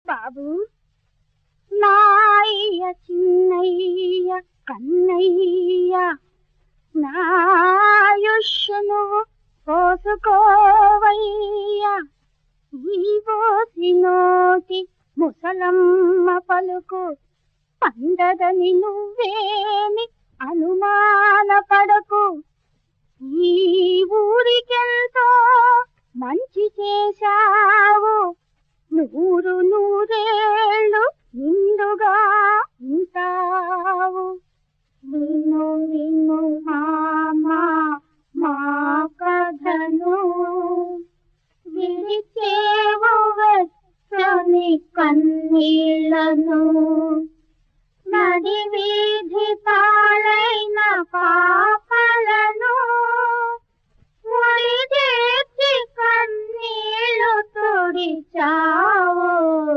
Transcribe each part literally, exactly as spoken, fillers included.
బాబు నాయ్య చిన్నయ్య కన్నయ్య నాయుష్ను పోసుకోవయ్యా ఈ పోసి నోటి ముసలమ్మ పలుకు పండదని నువ్వేమి అనుమాన పడకు ఈ ఊరికెంతో మంచి చేశావు నూరు నూరేళ్ళు నిండుగా ఉంటావు విను విను మామా మా కథను విడిచేవు వెచ్చని కన్నీళ్లను నడి వీధి పాలైన పాపలను ముడిచేర్చి కన్నీళ్లు తుడిచావు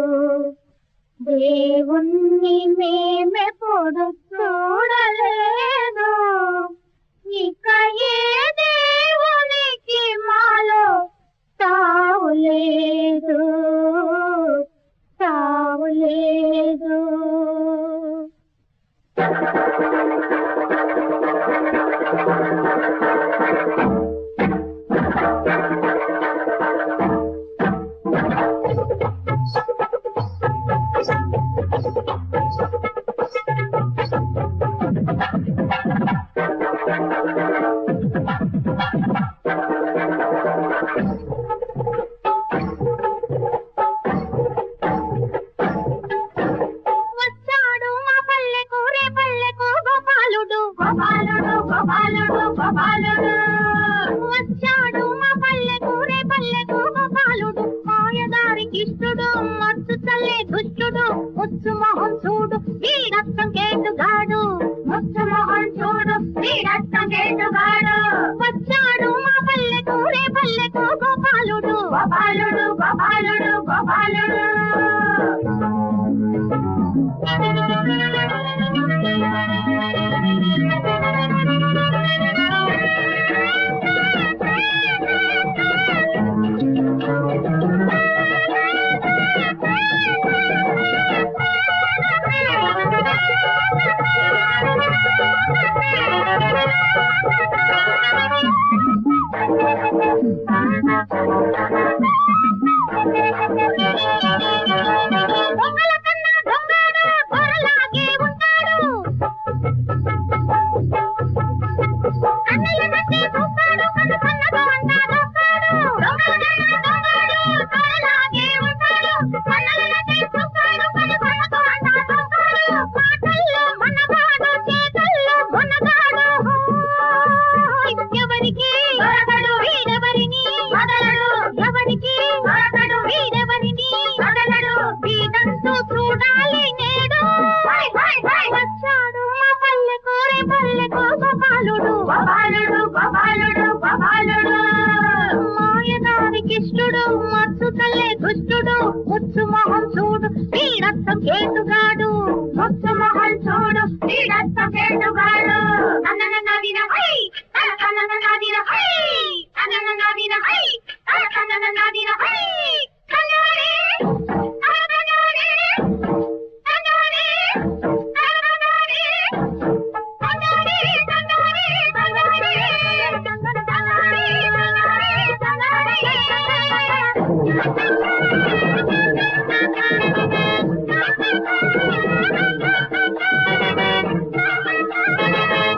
దేవుణ్ణి మేమెప్పుడు చూడలేదు ఇక ఏ దేవునికి మాలో తావులేదు తావులేదు వచ్చాడు మా పల్లెకు రే పల్లెకు గోపాలుడు మాయదారికి ఇష్టుడు మత్తు తల్లే దుష్టుడు ముచ్చు మొహం చూడు వీడత్తం కేటుగాడు ముచ్చు మొహం చూడు వీడత్తం కేటుగాడు వచ్చాడు మా పల్లెకు రే పల్లెకు గోపాలుడు గోపాలుడు గోపాలుడు గోపాలుడు మాయదారికిష్టుడు మత్తు తల్లే దుష్టుడు ముచ్చు మొహం చూడు వీడత్తం కేటుగాడు ముచ్చు మొహం చూడు వీడత్తం కేటుగాడు అన్నన నాదిన హై అన్నన నాదిన హై అన్నన నాదిన హై అన్నన నాదిన హై కన్నారే అన్ననారే అన్ననారే అన్ననారే అన్ననారే అన్ననారే అన్ననారే Thank you.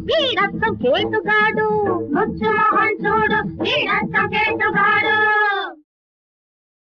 వీడచ్చం కేటుగాడు ముచ్చు మొహం చూడు వీడచ్చం కేటుగాడు